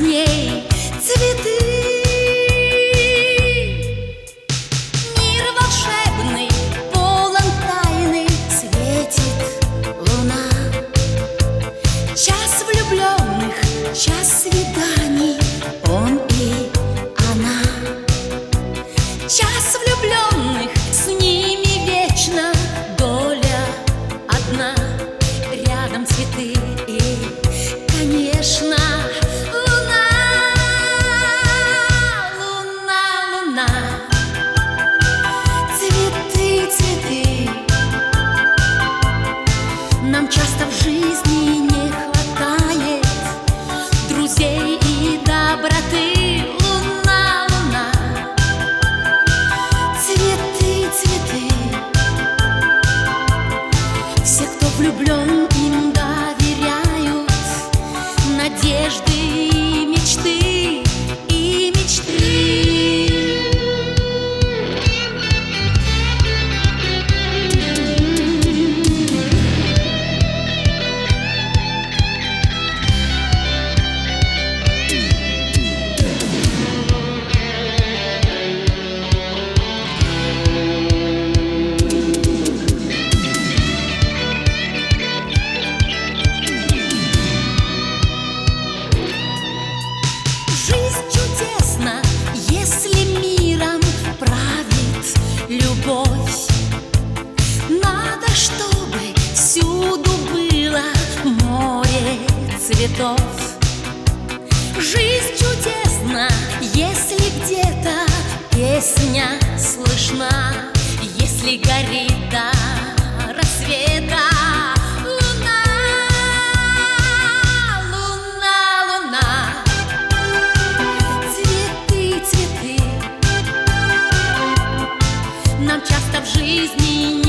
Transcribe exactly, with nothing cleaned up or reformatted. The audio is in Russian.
ней цветы. Мир волшебный, полон тайны, светит луна. Час влюбленных, час свиданий, он и она. Час влюбленных, с ними вечно доля одна. Рядом цветы и, конечно, луна, луна, луна. Цветы, цветы. Нам часто в жизни не хватает друзей и доброты. Луна, луна. Цветы, цветы. Все, кто влюблен, им доверяют надежды и мечты, и мечты. Жизнь чудесна, если миром правит любовь. Надо, чтобы всюду было море цветов. Жизнь чудесна, если где-то песня слышна, если горит до рассвета луна, луна, луна. Цветы, цветы. Нам часто в жизни